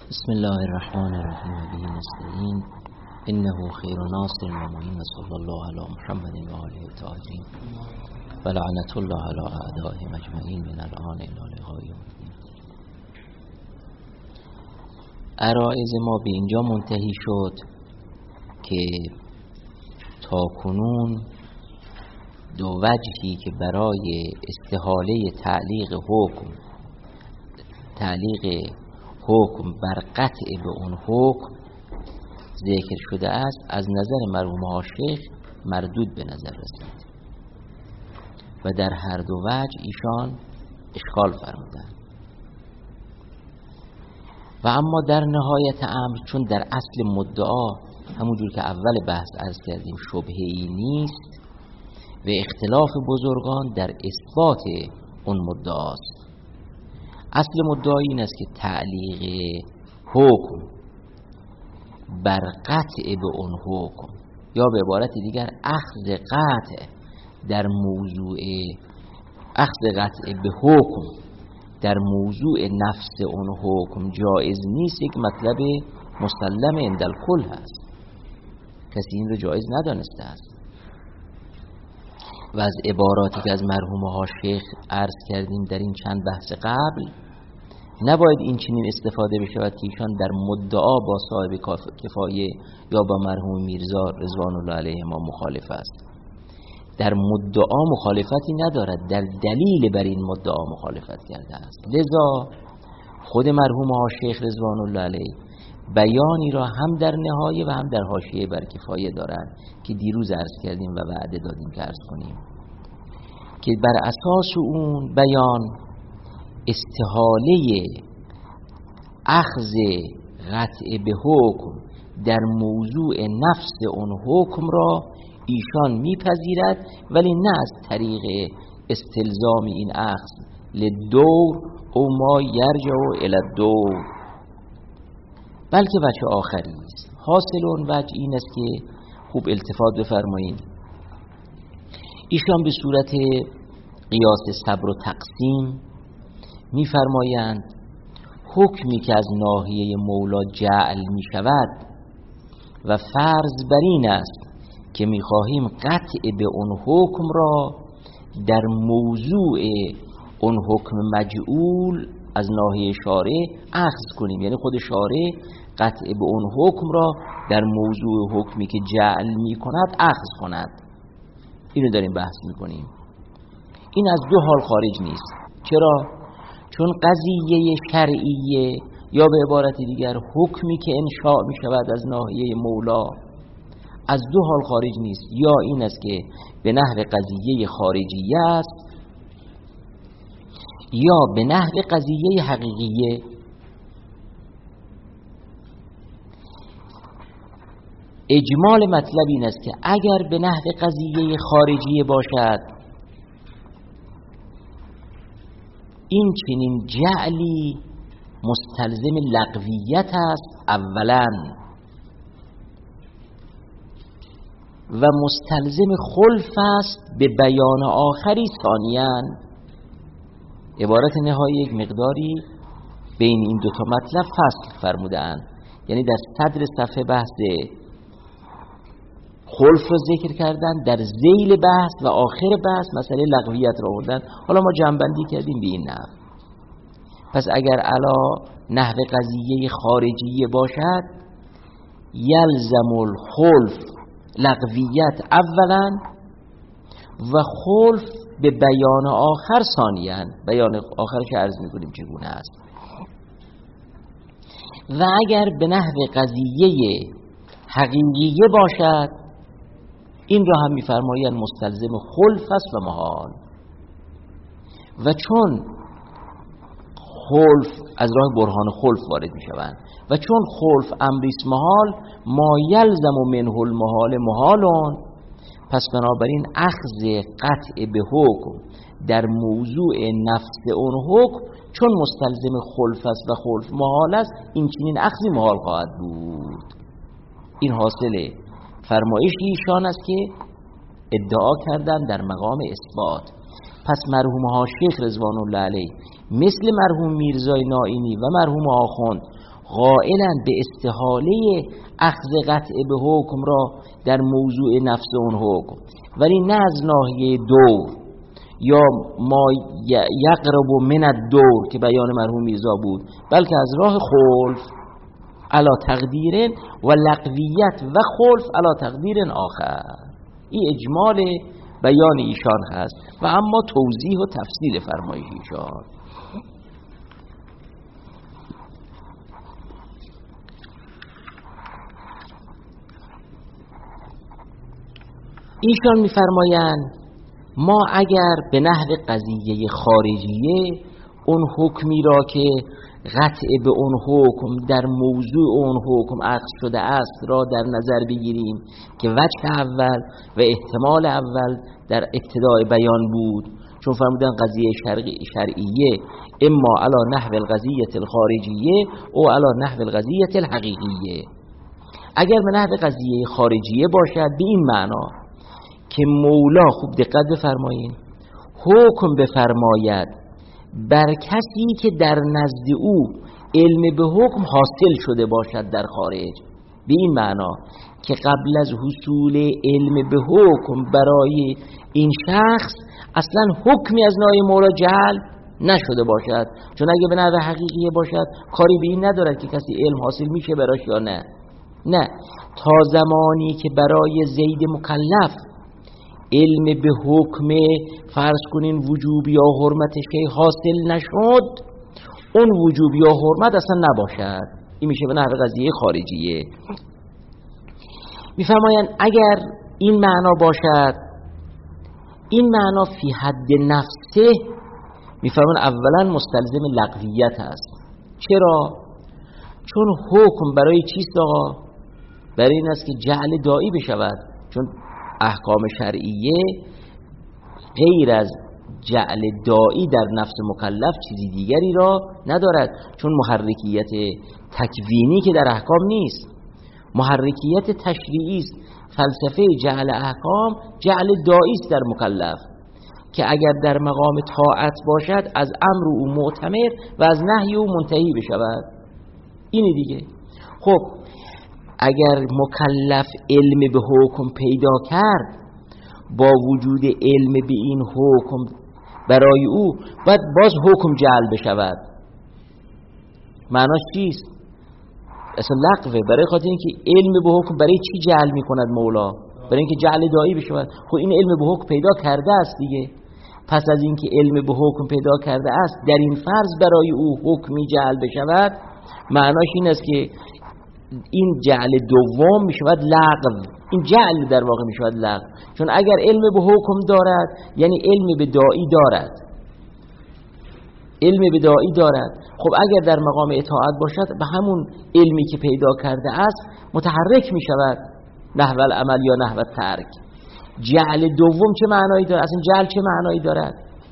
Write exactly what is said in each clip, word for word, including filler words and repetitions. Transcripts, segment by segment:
بسم الله الرحمن الرحیم و به نستعین انه خیر ناصر و معین و صلی الله علی محمد و آله الطاهرین و لعنت الله علی اعدائهم اجمعین من الان الی لقاء یوم الدین. عرایض ما به اینجا منتهی شد که تا کنون دو وجهی که برای استحاله تعلیق حکم تعلیق حکم بر قطع به اون حکم ذکر شده است از نظر مرحوم شیخ مردود به نظر رسید و در هر دو وجه ایشان اشکال فرمودند. و اما در نهایت امر چون در اصل مدعا همونجور که اول بحث عرض کردیم شبهه‌ای نیست و اختلاف بزرگان در اثبات اون مدعاست. اصل مدعای این است که تعلیق حکم بر قطع به اون حکم یا به عبارت دیگر اخذ قطع در موضوع اخذ قطع به حکم در موضوع نفس اون حکم جایز نیست، یک مطلب مسلم عند الکل هست، کسی این رو جایز ندانسته است. و از عباراتی که از مرحوم ها شیخ عرض کردیم در این چند بحث قبل نباید این چنین استفاده بشود که ایشان در مدعا با صاحب کفایه یا با مرحوم میرزا رضوان الله علیه ما مخالف است. در مدعا مخالفتی ندارد، در دلیل بر این مدعا مخالفت کرده است. لذا خود مرحوم ها شیخ رضوان الله علیه بیانی را هم در نهایه و هم در حاشیه بر کفایه دارند که دیروز عرض کردیم و وعده دادیم که عرض کنیم که بر اساس اون بیان استحاله اخذ قطع به حکم در موضوع نفس اون حکم را ایشان میپذیرد، ولی نه از طریق استلزام این اخذ لدور او ما یرجع الی الدور، بلکه وجه آخری است. حاصل اون وجه این است که خوب التفات بفرمایید، ایشان به صورت قیاس صبر و تقسیم میفرمایند حکمی که از ناحیه مولا جعل می شود و فرض بر این است که می خواهیم قطع به اون حکم را در موضوع اون حکم مجعول از ناحیه شارع اخذ کنیم، یعنی خود شارع قطع به اون حکم را در موضوع حکمی که جعل می کند اخذ کند. اینو داریم بحث می کنیم. این از دو حال خارج نیست. چرا؟ چون قضیه شرعیه یا به عبارت دیگر حکمی که انشاء می شود از ناحیه مولا از دو حال خارج نیست، یا این است که به نحو قضیه خارجیه است یا به نحو قضیه حقیقیه. اجمال مطلب این است که اگر به نحو قضیه خارجیه باشد این چنین جعلی مستلزم لغویت است اولا و مستلزم خلف است به بیان آخری ثانیاً. عبارت نهایی یک مقداری بین این دوتا مطلب فصل فرمودند، یعنی در صدر صفحه بحث خلف رو ذکر کردن، در ذیل بحث و آخر بحث مسئله لغویت رو آوردن. حالا ما جمع‌بندی کردیم به این نحو. پس اگر علا نحو قضیه خارجیه باشد یلزم الخلف لغویت اولا و خلف به بیان آخر ثانیاً. بیان آخرش عرض می‌کنیم چگونه است. و اگر به نحو قضیه حقیقیه باشد این را هم می‌فرمایند مستلزم خلف است و محال. و چون خلف از راه برهان خلف وارد می‌شوند و چون خلف امری است محال، ما یلزم منه المحال محالون، پس بنابراین اخذ قطع به حکم در موضوع نفس اون حکم چون مستلزم خلف است و خلف محال است این چنین اخذی محال خواهد بود. این حاصل فرمایش ایشان است که ادعا کردن در مقام اثبات. پس مرحوم ها شیخ رضوان الله علیه مثل مرحوم میرزای نائینی و مرحوم آخوند قائلا به استحاله اخذ قطع به حکم را در موضوع نفس اون حکم، ولی نه از ناحیه دور یا ما یقرب من الدور که بیان مرحوم میرزا بود، بلکه از راه خلف علا تقدیر و لغویت و خلف علا تقدیر آخر. این اجمال بیان ایشان هست و اما توضیح و تفصیل فرمایش ایشان. ایشان میفرمایند ما اگر به نحو قضیه خارجیه اون حکمی را که قطع به اون حکم در موضوع اون حکم عقد شده است را در نظر بگیریم که وجه اول و احتمال اول در ابتدای بیان بود، چون فرمودن قضیه شرعیه اما علی نحو القضیه الخارجیه او علی نحو القضیه الحقیقیه. اگر به نحو قضیه خارجیه باشد به این معنا که مولا، خوب دقت بفرمایید، حکم بفرماید بر کسی که در نزد او علم به حکم حاصل شده باشد در خارج، به این معنا که قبل از حصول علم به حکم برای این شخص اصلا حکمی از نای مولا جعل نشده باشد، چون اگه به نحو حقیقیه باشد کاری به این ندارد که کسی علم حاصل میشه براش یا نه. نه، تا زمانی که برای زید مکلف علم به حکم فرض کنین وجوب یا حرمت شیء حاصل نشد، اون وجوب یا حرمت اصلا نباشد. این میشه به نحو قضیه خارجیه. میفرمایند اگر این معنا باشد، این معنا فی حد نفسه، میفرمایند اولا مستلزم لغویت است. چرا؟ چون حکم برای چیست آقا؟ برای این است که جعل دائی بشود، چون احکام شرعیه غیر از جعل دائی در نفس مکلف چیزی دیگری را ندارد، چون محرکیت تکوینی که در احکام نیست، محرکیت تشریعی است. فلسفه جعل احکام جعل دائی است در مکلف، که اگر در مقام طاعت باشد از امر او معتمر و از نهی او منتهی بشود. اینی دیگه. خب اگر مکلف علم به حکم پیدا کرد، با وجود علم به این حکم برای او باید باز حکم جعل بشود. معناش چیست؟ اصلا لغوه. برای خاطر اینکه علم به حکم برای چی جعل میکند مولا؟ برای اینکه جعل دائی بشود. خب این علم به حکم پیدا کرده است دیگه. پس از اینکه علم به حکم پیدا کرده است، در این فرض برای او حکمی جعل بشود، معناش این است که این جعل دوم میشود لغو. این جعل در واقع میشود لغو، چون اگر علم به حکم دارد یعنی علم به دائی دارد، علم به دائی دارد. خب اگر در مقام اطاعت باشد به همون علمی که پیدا کرده است متحرک میشود، نحو العمل یا نحو الترک. جعل دوم چه معنایی دارد؟ اصلا جعل چه معنایی دارد؟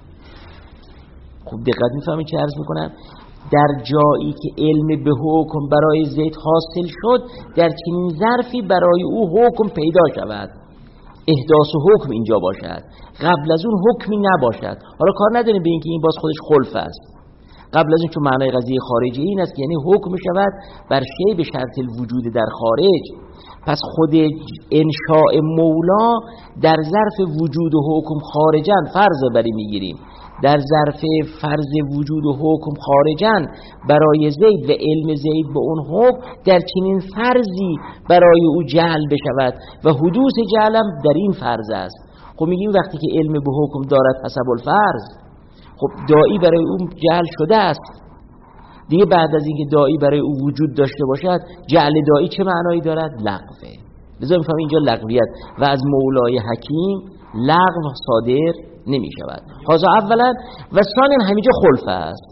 خب دقت میفهمید چه عرض میکنم؟ در جایی که علم به حکم برای زید حاصل شد، در چنین ظرفی برای او حکم پیدا شود، احداث و حکم اینجا باشد، قبل از اون حکمی نباشد. حالا کار نداریم به اینکه این باز خودش خلف است. قبل از اون، چون معنای قضیه خارجی این است که یعنی حکم شود بر شی به شرط الوجود در خارج. پس خود انشاء مولا در ظرف وجود و حکم خارجن فرض بری میگیریم، در ظرف فرض وجود و حکم خارجن برای زید و علم زید به اون حکم، در چنین فرضی برای او جعل بشود و حدوث جعلم در این فرض است. خب میگیم وقتی که علم به حکم دارد حسب الفرض، خب دائی برای او جعل شده است دیگه. بعد از اینکه دائی برای او وجود داشته باشد، جعل دائی چه معنایی دارد؟ لغوه. لذا میفهمیم اینجا لغویت و از مولای حکیم لغو صادر نمی شود. حاضر اولا و ثانیا همینجا خلف است.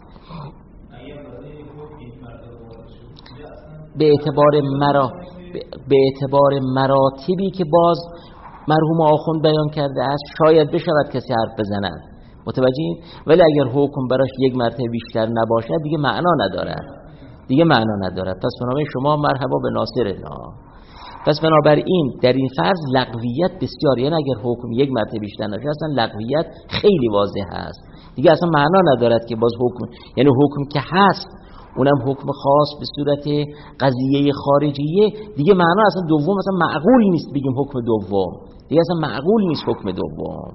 به اعتبار مرا به اعتبار مراتبی که باز مرحوم آخوند بیان کرده است شاید بشود کسی حرف بزند، متوجهین؟ ولی اگر حکم براش یک مرتبه بیشتر نباشد دیگه معنا ندارد، دیگه معنا ندارد. پس بنابراین شما مرحبا به ناصرنا. پس بنابراین در این فرض لغویت بسیار، یعنی اگر حکم یک مرتبه بیشتر نشه اصلا لغویت خیلی واضح هست دیگه، اصلا معنا ندارد که باز حکم، یعنی حکم که هست، اونم حکم خاص به صورت قضیه خارجیه، دیگه معنا اصلا دوم اصلا معقول نیست بگیم حکم دوم، دیگه اصلا معقول نیست حکم دوم.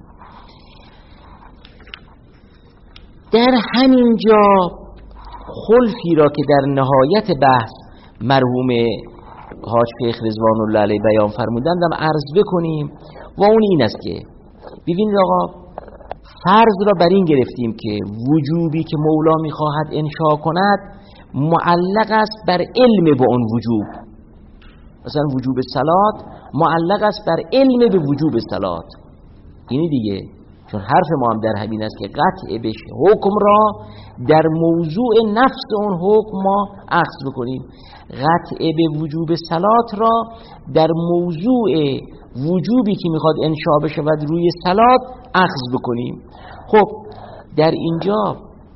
در همین جا خلفی را که در نهایت بحث مرحوم حاج شیخ رضوان الله علیه بیان فرمودند هم عرض بکنیم و اون این است که ببینید آقا، فرض را بر این گرفتیم که وجوبی که مولا میخواهد انشاء کند معلق است بر علم به اون وجوب. مثلا وجوب صلات معلق است بر علم به وجوب صلات، اینی دیگه. چون حرف ما هم در همین است که قطع بشه حکم را در موضوع نفس اون حکم ما اخذ بکنیم، قطع به وجوب صلات را در موضوع وجوبی که میخواد انشاء بشه و روی صلات اخذ بکنیم. خب در اینجا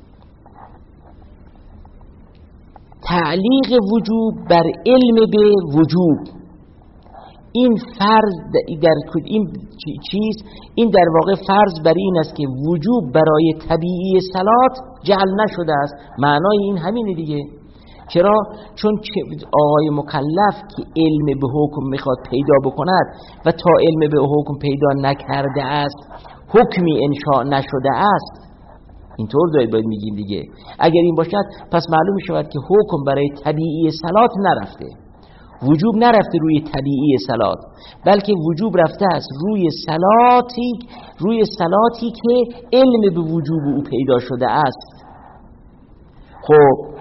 تعلیق وجوب بر علم به وجوب، این فرض در این چیز، این در واقع فرض بر این است که وجوب برای طبیعی صلات جعل نشده است. معنای این همینه دیگه. چرا؟ چون آقای مکلف که علم به حکم میخواد پیدا بکند و تا علم به حکم پیدا نکرده است حکمی انشاء نشده است. اینطور دارید باید میگیم دیگه. اگر این باشد پس معلوم شود که حکم برای طبیعی صلات نرفته، وجوب نرفته روی طبیعی صلات، بلکه وجوب رفته است روی صلاتی روی صلاتی که علم به وجوب او پیدا شده است. خب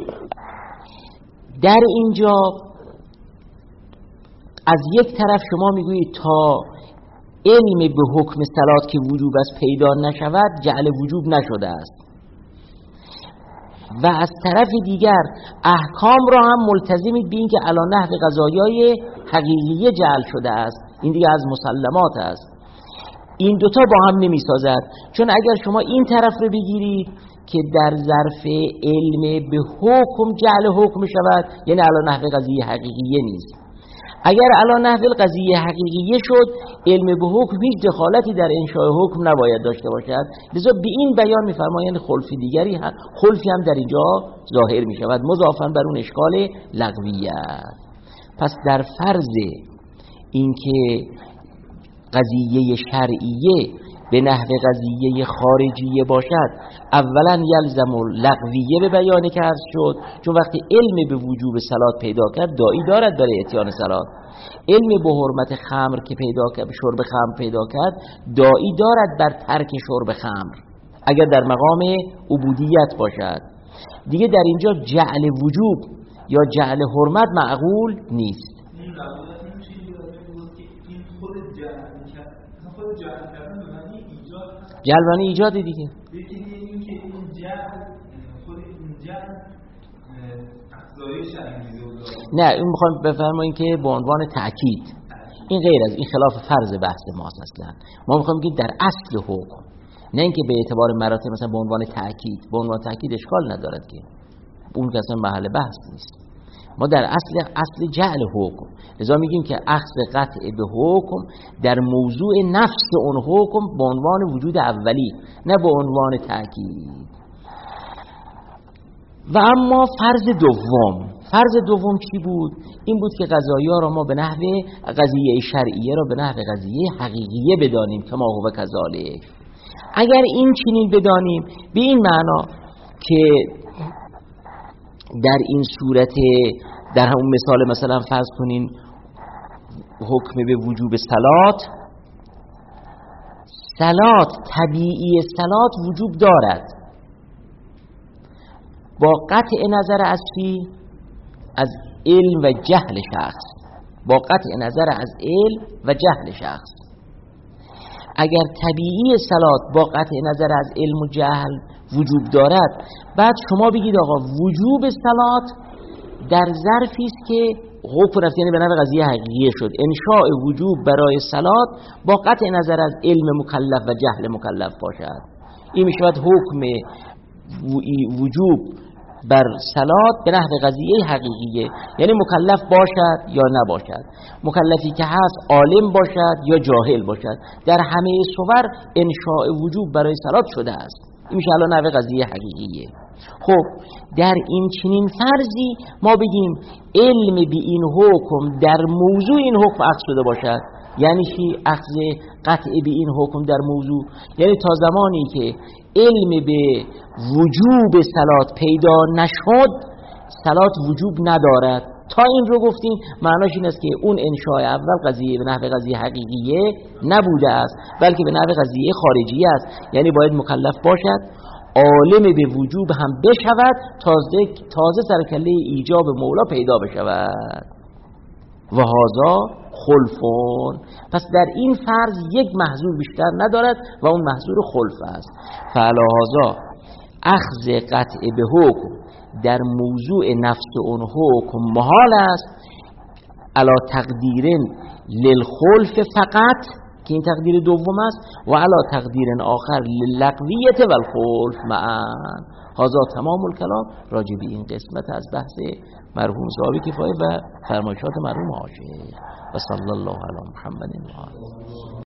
در اینجا از یک طرف شما میگویید تا علم به حکم صلات که وجوب است پیدا نشود جعل وجوب نشده است، و از طرف دیگر احکام را هم ملتزمید به این که علی نحو قضایای حقیقیه جعل شده است. این دیگه از مسلمات است. این دوتا با هم نمی سازد، چون اگر شما این طرف رو بگیرید که در ظرف علم به حکم جعل حکم شود، یعنی علی نحو قضیه حقیقیه نیست. اگر علی نحو قضیه حقیقیه شد، علم به حکم هیچ دخالتی در انشاء حکم نباید داشته باشد. لذا به این بیان می‌فرمایند خلف دیگری هم خلفی هم در اینجا ظاهر می شود، مضافاً بر اون اشکال لغویت. پس در فرض اینکه قضیه شرعیه به نحو قضیه خارجیه باشد، اولا یلزم لغویه به بیان که عرض شد، چون وقتی علم به وجوب صلات پیدا کرد داعی دارد برای اتیان صلات. علم به حرمت خمر که پیدا کرد، شرب خمر پیدا کرد، داعی دارد بر ترک شرب خمر اگر در مقام عبودیت باشد. دیگه در اینجا جعل وجوب یا جعل حرمت معقول نیست. جعل معنی ایجاد دیگه. یکی این که این جعل خود این جعل اقضای شرعی نه، این میخوام بفرماییم که به عنوان تأکید، این غیر از این خلاف فرض بحث ماست. اصلا ما میخوام بگیم در اصل حکم، نه اینکه به اعتبار مراتب مثلا به عنوان تأکید. به عنوان تأکید اشکال ندارد که اون که اصلا محل بحث نیست. ما در اصل اصل جعل حکم، لذا میگیم که اخذ قطع به حکم در موضوع نفس اون حکم به عنوان وجود اولی، نه به عنوان تأکید. و اما فرض دوم، فرض دوم چی بود؟ این بود که قضایا را ما به نحو قضیه شرعیه را به نحو قضیه حقیقیه بدانیم که ما هو کذالک. اگر این چنین بدانیم به این معنا که در این صورت، در همون مثال مثلا فرض کنین حکم به وجوب صلات، صلات طبیعی صلات وجوب دارد با قطع نظر از چی؟ از علم و جهل شخص، با قطع نظر از علم و جهل شخص. اگر طبیعی صلات با قطع نظر از علم و جهل وجوب دارد، بعد شما بگید آقا وجوب صلات در ظرفی است که حکم رفت، یعنی به نحو قضیه حقیقیه شد، انشاء وجوب برای صلات با قطع نظر از علم مکلف و جهل مکلف باشد. این میشود حکم وجوب بر صلات به نحو قضیه حقیقیه، یعنی مکلف باشد یا نباشد، مکلفی که هست عالم باشد یا جاهل باشد، در همه صور انشاء وجوب برای صلات شده است. این میشه الان نحوه قضیه حقیقیه. خب در این چنین فرضی ما بگیم علم به این حکم در موضوع این حکم اخذ شده باشد. یعنی چی اخذ قطع به این حکم در موضوع؟ یعنی تا زمانی که علم به وجوب صلات پیدا نشد صلات وجوب ندارد. تا این رو گفتیم معناش این است که اون انشاء اول قضیه به نحو قضیه حقیقیه نبوده است بلکه به نحو قضیه خارجیه است. یعنی باید مکلف باشد عالم به وجوب هم بشود تازه تازه سرکله ایجاب مولا پیدا بشود. و هذا خلفون، پس در این فرض یک محظور بیشتر ندارد و اون محظور خلف است. فعلا هذا اخذ قطع به حکم در موضوع نفس اون حکم محال است علا تقدیر للخلف فقط که این تقدیر دوم است و علا تقدیر آخر للقویت و الخلف معا. هذا تمام الکلام راجع به این قسمت از بحث مرحوم صاحب کفایه و فرمایشات مرحوم حاشیه. و صلی الله علی محمد و آله.